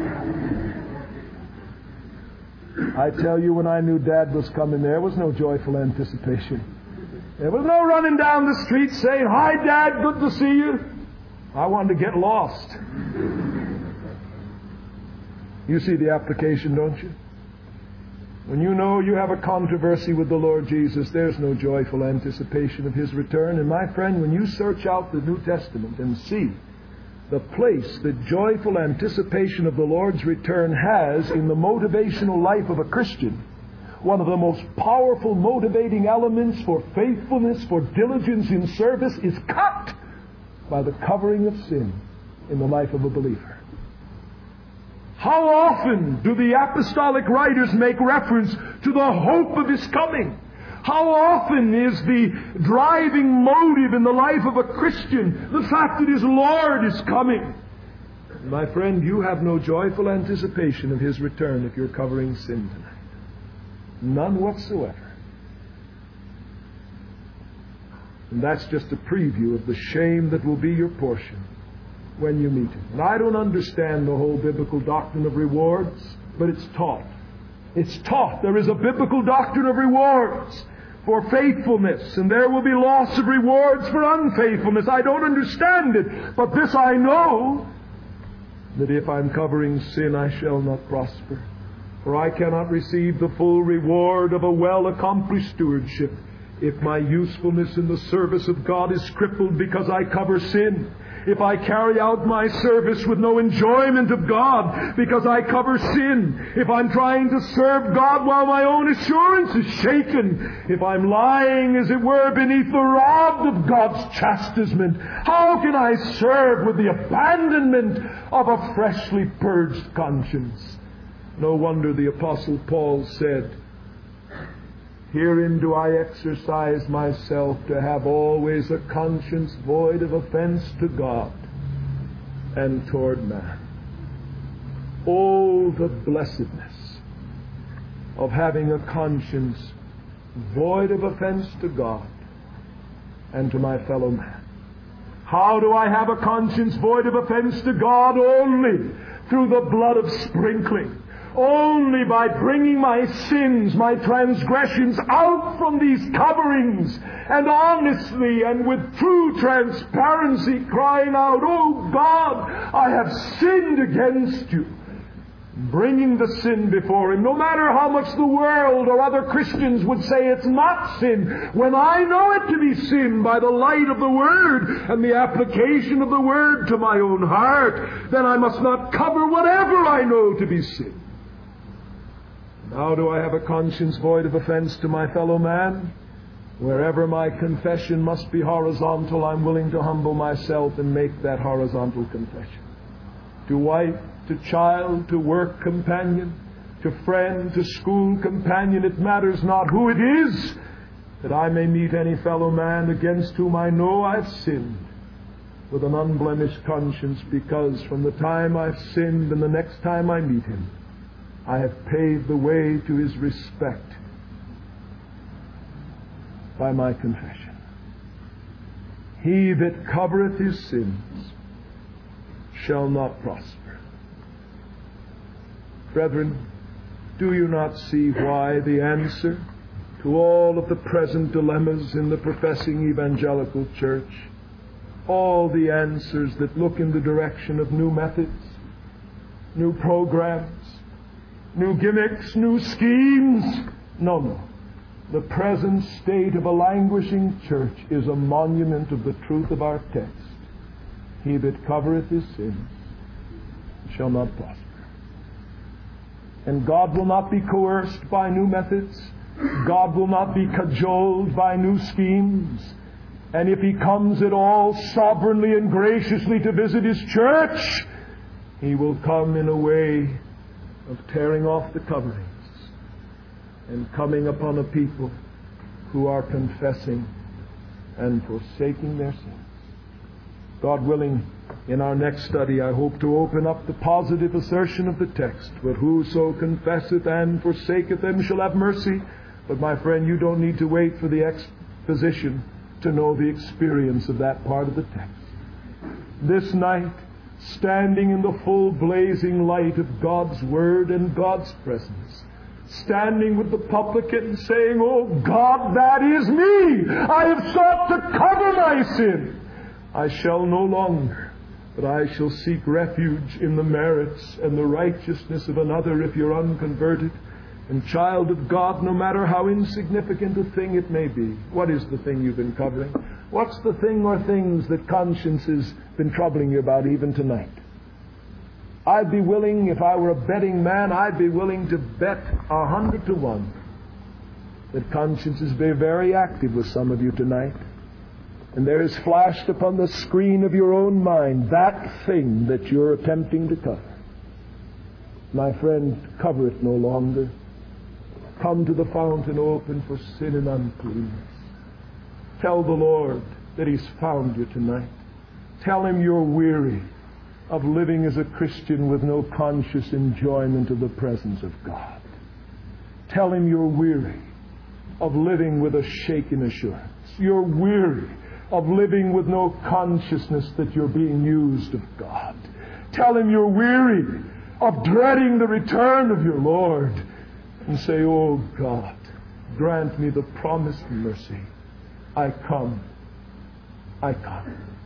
I tell you, when I knew Dad was coming, there was no joyful anticipation. There was no running down the street saying, "Hi, Dad, good to see you." I wanted to get lost. You see the application, don't you? When you know you have a controversy with the Lord Jesus, there's no joyful anticipation of His return. And my friend, when you search out the New Testament and see the place that joyful anticipation of the Lord's return has in the motivational life of a Christian, one of the most powerful motivating elements for faithfulness, for diligence in service, is cut by the covering of sin in the life of a believer. How often do the apostolic writers make reference to the hope of His coming? How often is the driving motive in the life of a Christian the fact that his Lord is coming? My friend, you have no joyful anticipation of His return if you're covering sin tonight. None whatsoever. And that's just a preview of the shame that will be your portion when you meet Him. And I don't understand the whole biblical doctrine of rewards, but it's taught. It's taught. There is a biblical doctrine of rewards for faithfulness, and there will be loss of rewards for unfaithfulness. I don't understand it, but this I know, that if I'm covering sin, I shall not prosper. For I cannot receive the full reward of a well-accomplished stewardship if my usefulness in the service of God is crippled because I cover sin. If I carry out my service with no enjoyment of God because I cover sin. If I'm trying to serve God while my own assurance is shaken. If I'm lying, as it were, beneath the rod of God's chastisement. How can I serve with the abandonment of a freshly purged conscience? No wonder the Apostle Paul said, "Herein do I exercise myself to have always a conscience void of offense to God and toward man." Oh, the blessedness of having a conscience void of offense to God and to my fellow man. How do I have a conscience void of offense to God? Only through the blood of sprinkling. Only by bringing my sins, my transgressions out from these coverings and honestly and with true transparency crying out, "Oh God, I have sinned against you." Bringing the sin before Him, no matter how much the world or other Christians would say it's not sin. When I know it to be sin by the light of the Word and the application of the Word to my own heart, then I must not cover whatever I know to be sin. How do I have a conscience void of offense to my fellow man? Wherever my confession must be horizontal, I'm willing to humble myself and make that horizontal confession. To wife, to child, to work companion, to friend, to school companion, it matters not who it is, that I may meet any fellow man against whom I know I've sinned with an unblemished conscience, because from the time I've sinned and the next time I meet him, I have paved the way to his respect by my confession. He that covereth his sins shall not prosper. Brethren, do you not see why the answer to all of the present dilemmas in the professing evangelical church, all the answers that look in the direction of new methods, new programs, new gimmicks, new schemes? No. The present state of a languishing church is a monument of the truth of our text. He that covereth his sins shall not prosper. And God will not be coerced by new methods. God will not be cajoled by new schemes. And if He comes at all sovereignly and graciously to visit His church, He will come in a way of tearing off the coverings and coming upon a people who are confessing and forsaking their sins. God willing, in our next study, I hope to open up the positive assertion of the text. But whoso confesseth and forsaketh them shall have mercy. But my friend, you don't need to wait for the exposition to know the experience of that part of the text. This night, standing in the full blazing light of God's Word and God's presence, standing with the publican saying, "Oh God, that is me! I have sought to cover my sin. I shall no longer, but I shall seek refuge in the merits and the righteousness of another if you're unconverted." And child of God, no matter how insignificant a thing it may be, what is the thing you've been covering? What's the thing or things that conscience has been troubling you about even tonight? I'd be willing, if I were a betting man, I'd be willing to bet 100 to 1 that conscience has been very active with some of you tonight. And there is flashed upon the screen of your own mind that thing that you're attempting to cover. My friend, cover it no longer. Come to the fountain open for sin and uncleanness. Tell the Lord that He's found you tonight. Tell Him you're weary of living as a Christian with no conscious enjoyment of the presence of God. Tell Him you're weary of living with a shaken assurance. You're weary of living with no consciousness that you're being used of God. Tell Him you're weary of dreading the return of your Lord. And say, "Oh God, grant me the promised mercy. I come. I come."